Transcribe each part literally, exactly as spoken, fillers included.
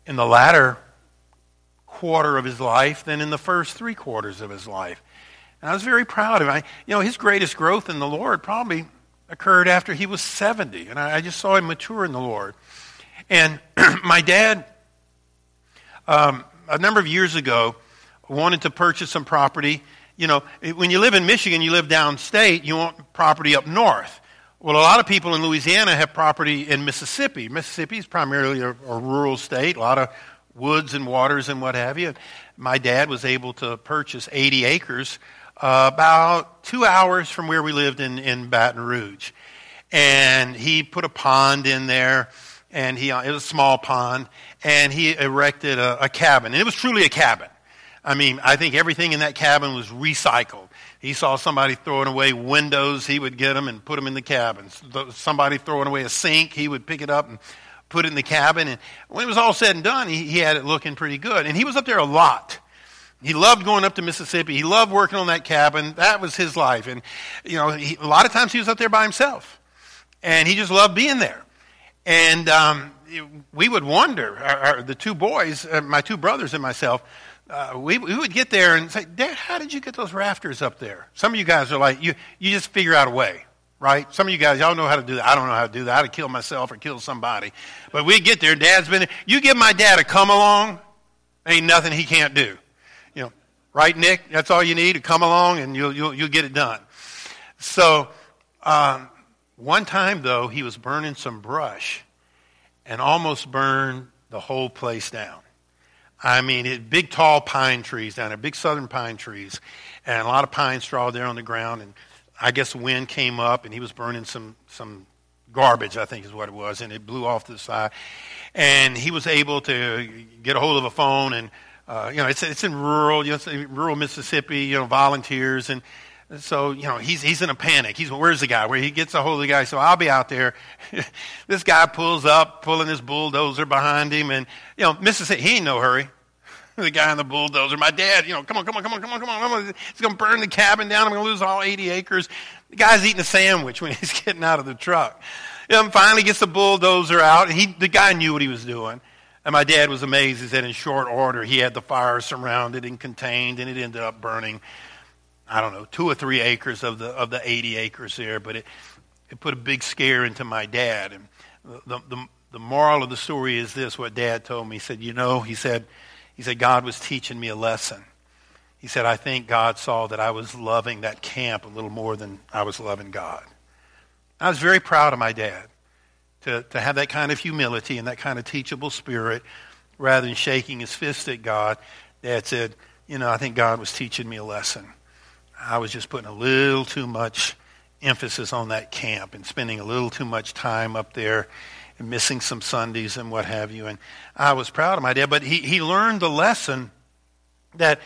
in the latter quarter of his life than in the first three quarters of his life. And I was very proud of him. I, you know, his greatest growth in the Lord probably occurred after he was seventy. And I, I just saw him mature in the Lord. And my dad, um, a number of years ago, wanted to purchase some property. You know, when you live in Michigan, you live downstate, you want property up north. Well, a lot of people in Louisiana have property in Mississippi. Mississippi is primarily a, a rural state, a lot of woods and waters and what have you. My dad was able to purchase eighty acres uh, about two hours from where we lived in, in Baton Rouge. And he put a pond in there, and he it was a small pond, and he erected a, a cabin. And it was truly a cabin. I mean, I think everything in that cabin was recycled. He saw somebody throwing away windows, he would get them and put them in the cabin. Somebody throwing away a sink, he would pick it up and put it in the cabin. And when it was all said and done, he, he had it looking pretty good. And he was up there a lot. He loved going up to Mississippi. He loved working on that cabin. That was his life. And, you know, he, a lot of times he was up there by himself. And he just loved being there. And um, we would wonder, our, our, the two boys, uh, my two brothers and myself, Uh, we, we would get there and say, Dad, how did you get those rafters up there? Some of you guys are like, you you just figure out a way, right? Some of you guys, y'all know how to do that. I don't know how to do that. I'd kill myself or kill somebody. But we get there, Dad's been there. You give my dad a come along, ain't nothing he can't do. You know, right, Nick? That's all you need, to come along and you'll, you'll, you'll get it done. So um, one time, though, he was burning some brush and almost burned the whole place down. I mean, it, big, tall pine trees down there, big southern pine trees, and a lot of pine straw there on the ground. And I guess the wind came up, and he was burning some some garbage, I think is what it was, and it blew off to the side. And he was able to get a hold of a phone, and uh, you know, it's it's in rural, you know, rural Mississippi, you know, volunteers, and so you know, he's he's in a panic. He's where's the guy? Where he gets a hold of the guy. So I'll be out there. This guy pulls up, pulling his bulldozer behind him, and you know, Mississippi, he ain't no hurry. The guy on the bulldozer, my dad, you know, come on, come on, come on, come on, come on. I'm gonna, he's going to burn the cabin down. I'm going to lose all eighty acres. The guy's eating a sandwich when he's getting out of the truck. You know, finally gets the bulldozer out, and he, the guy knew what he was doing. And my dad was amazed. He said in short order, he had the fire surrounded and contained, and it ended up burning, I don't know, two or three acres of the of the eighty acres there. But it, it put a big scare into my dad. And the, the, the moral of the story is this, what Dad told me. He said, you know, he said, He said, God was teaching me a lesson. He said, I think God saw that I was loving that camp a little more than I was loving God. I was very proud of my dad to, to have that kind of humility and that kind of teachable spirit. Rather than shaking his fist at God, Dad said, you know, I think God was teaching me a lesson. I was just putting a little too much emphasis on that camp and spending a little too much time up there and missing some Sundays and what have you. And I was proud of my dad. But he, he learned the lesson that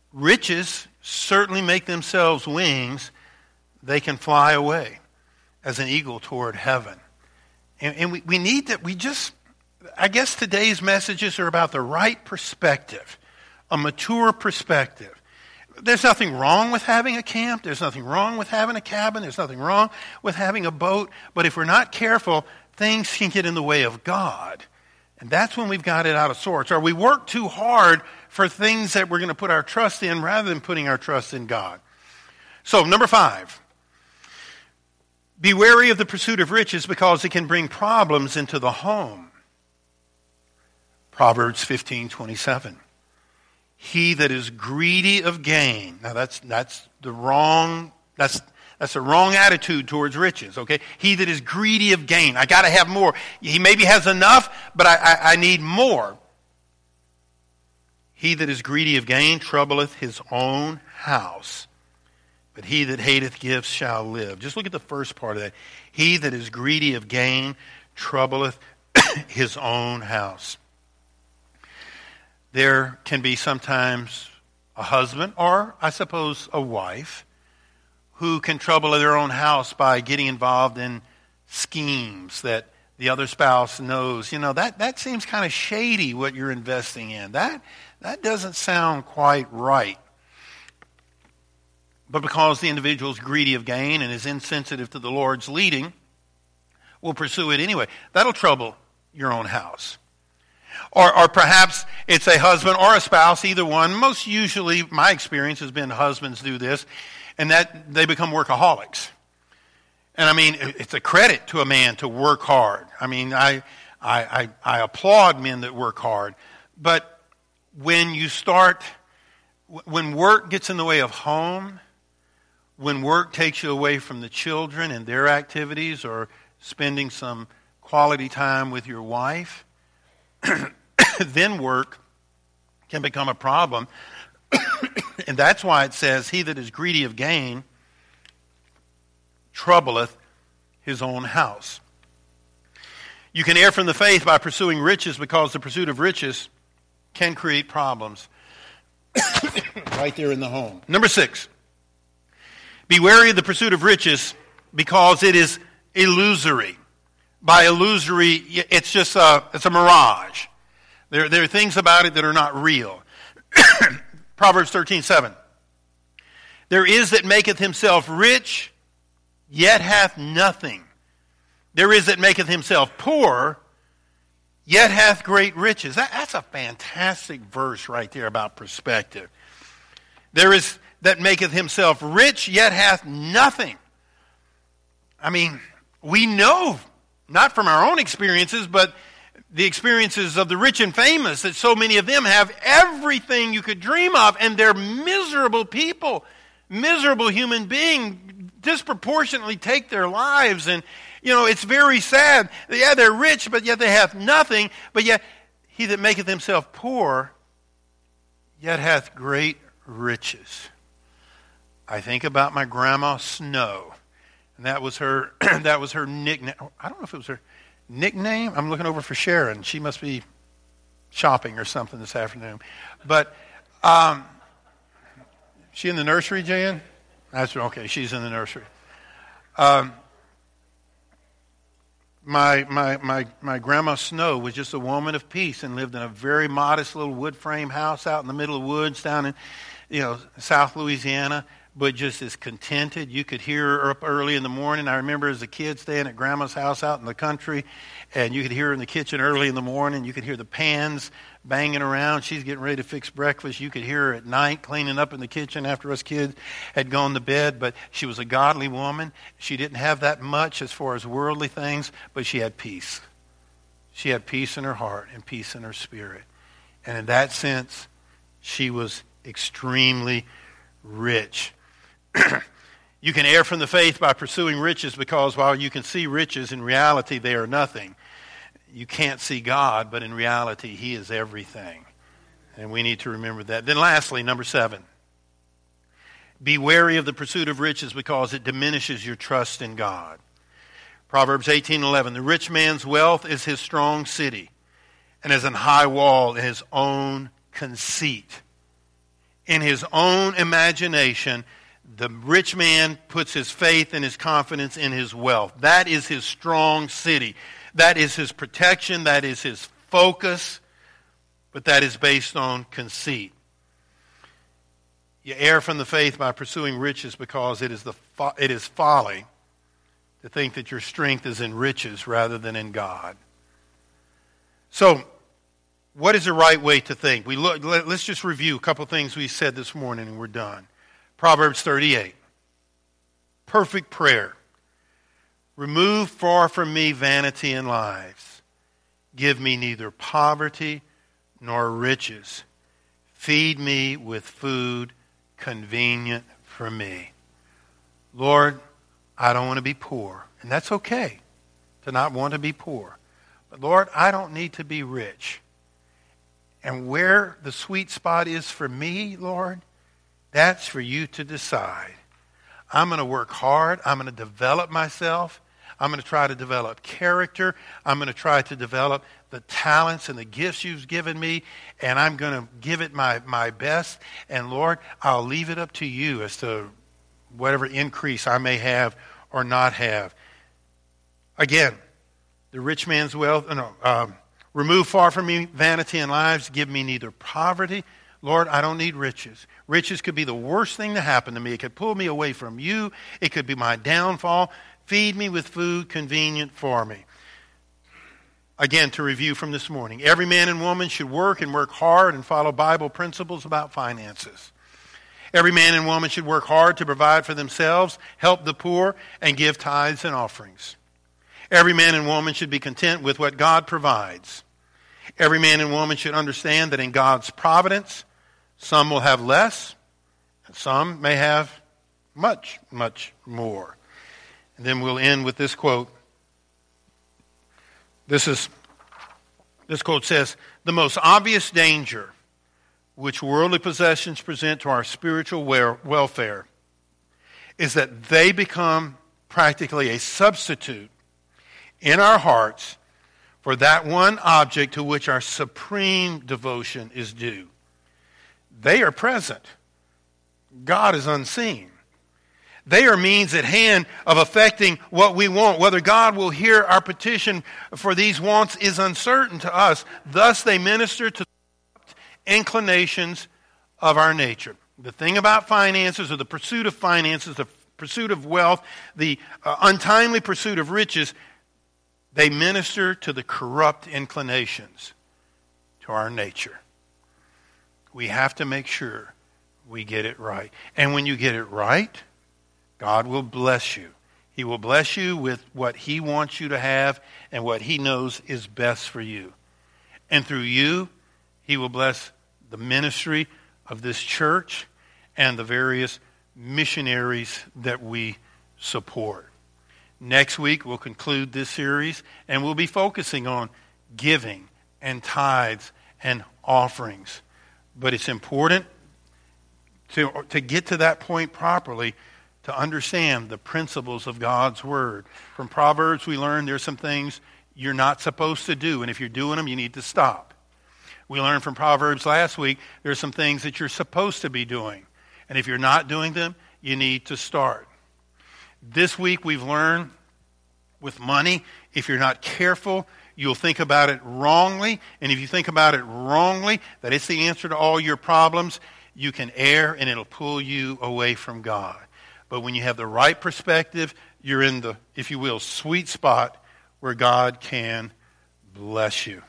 riches certainly make themselves wings. They can fly away as an eagle toward heaven. And, and we, we need that. We just, I guess today's messages are about the right perspective, a mature perspective. There's nothing wrong with having a camp. There's nothing wrong with having a cabin. There's nothing wrong with having a boat. But if we're not careful, things can get in the way of God. And that's when we've got it out of sorts. Or we work too hard for things that we're going to put our trust in rather than putting our trust in God. So, number five. Be wary of the pursuit of riches because it can bring problems into the home. Proverbs fifteen twenty-seven. He that is greedy of gain. Now that's that's the wrong, that's That's a wrong attitude towards riches, okay? He that is greedy of gain. I got to have more. He maybe has enough, but I, I, I need more. He that is greedy of gain troubleth his own house. But he that hateth gifts shall live. Just look at the first part of that. He that is greedy of gain troubleth his own house. There can be sometimes a husband or, I suppose, a wife who can trouble their own house by getting involved in schemes that the other spouse knows. You know, that, that seems kind of shady what you're investing in. That, that doesn't sound quite right. But because the individual is greedy of gain and is insensitive to the Lord's leading, will pursue it anyway. That'll trouble your own house. Or, or perhaps it's a husband or a spouse, either one. Most usually, my experience has been husbands do this, and that they become workaholics. And I mean, it's a credit to a man to work hard. I mean, I, I, I, I applaud men that work hard. But when you start, when work gets in the way of home, when work takes you away from the children and their activities, or spending some quality time with your wife, then work can become a problem. And that's why it says, he that is greedy of gain troubleth his own house. You can err from the faith by pursuing riches, because the pursuit of riches can create problems right there in the home. Number six, be wary of the pursuit of riches, because it is illusory. By illusory, it's just a, it's a mirage. There, there are things about it that are not real. Proverbs thirteen seven. There is that maketh himself rich, yet hath nothing. There is that maketh himself poor, yet hath great riches. That, that's a fantastic verse right there about perspective. There is that maketh himself rich, yet hath nothing. I mean, we know, not from our own experiences, but the experiences of the rich and famous, that so many of them have everything you could dream of, and they're miserable people, miserable human beings, disproportionately take their lives. And, you know, it's very sad. Yeah, they're rich, but yet they have nothing. But yet, he that maketh himself poor, yet hath great riches. I think about my grandma Snow, and that was her. That was her nickname. I don't know if it was her nickname. I'm looking over for Sharon. She must be shopping or something this afternoon. But um, she in the nursery, Jan? That's okay. She's in the nursery. Um, my my my my grandma Snow was just a woman of peace and lived in a very modest little wood frame house out in the middle of the woods down in, you know, South Louisiana. But just as contented. You could hear her up early in the morning. I remember as a kid staying at Grandma's house out in the country, and you could hear her in the kitchen early in the morning. You could hear the pans banging around. She's getting ready to fix breakfast. You could hear her at night cleaning up in the kitchen after us kids had gone to bed. But she was a godly woman. She didn't have that much as far as worldly things, but she had peace. She had peace in her heart and peace in her spirit. And in that sense, she was extremely rich. You can err from the faith by pursuing riches, because while you can see riches, in reality they are nothing. You can't see God, but in reality he is everything. And we need to remember that. Then lastly, number seven, be wary of the pursuit of riches, because it diminishes your trust in God. Proverbs eighteen eleven, the rich man's wealth is his strong city, and as an high wall in his own conceit. In his own imagination, the rich man puts his faith and his confidence in his wealth. That is his strong city. That is his protection. That is his focus. But that is based on conceit. You err from the faith by pursuing riches, because it is the fo- it is folly to think that your strength is in riches rather than in God. So, what is the right way to think? We look, let, let's just review a couple things we said this morning and we're done. Proverbs thirty-eight. Perfect prayer. Remove far from me vanity and lies. Give me neither poverty nor riches. Feed me with food convenient for me. Lord, I don't want to be poor. And that's okay to not want to be poor. But Lord, I don't need to be rich. And where the sweet spot is for me, Lord, that's for you to decide. I'm going to work hard. I'm going to develop myself. I'm going to try to develop character. I'm going to try to develop the talents and the gifts you've given me, and I'm going to give it my, my best. And Lord, I'll leave it up to you as to whatever increase I may have or not have. Again, the rich man's wealth, no, um, remove far from me vanity and lies. Give me neither poverty. Lord, I don't need riches. Riches could be the worst thing to happen to me. It could pull me away from you. It could be my downfall. Feed me with food convenient for me. Again, to review from this morning, every man and woman should work and work hard and follow Bible principles about finances. Every man and woman should work hard to provide for themselves, help the poor, and give tithes and offerings. Every man and woman should be content with what God provides. Every man and woman should understand that in God's providence, some will have less, and some may have much, much more. And then we'll end with this quote. This is, this quote says, "The most obvious danger which worldly possessions present to our spiritual welfare is that they become practically a substitute in our hearts for that one object to which our supreme devotion is due. They are present. God is unseen. They are means at hand of affecting what we want. Whether God will hear our petition for these wants is uncertain to us. Thus they minister to the inclinations of our nature." The thing about finances, or the pursuit of finances, the pursuit of wealth, the uh, untimely pursuit of riches, they minister to the corrupt inclinations to our nature. We have to make sure we get it right. And when you get it right, God will bless you. He will bless you with what He wants you to have and what He knows is best for you. And through you, He will bless the ministry of this church and the various missionaries that we support. Next week, we'll conclude this series, and we'll be focusing on giving and tithes and offerings. But it's important to, to get to that point properly to understand the principles of God's Word. From Proverbs, we learn there's some things you're not supposed to do, and if you're doing them, you need to stop. We learned from Proverbs last week there's some things that you're supposed to be doing, and if you're not doing them, you need to start. This week we've learned with money, if you're not careful, you'll think about it wrongly. And if you think about it wrongly, that it's the answer to all your problems, you can err and it'll pull you away from God. But when you have the right perspective, you're in the, if you will, sweet spot where God can bless you.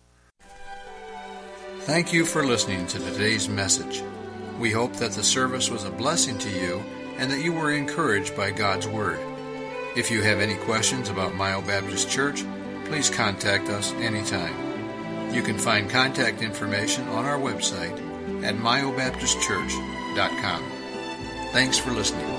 Thank you for listening to today's message. We hope that the service was a blessing to you and that you were encouraged by God's Word. If you have any questions about Myo Baptist Church, please contact us anytime. You can find contact information on our website at myo baptist church dot com. Thanks for listening.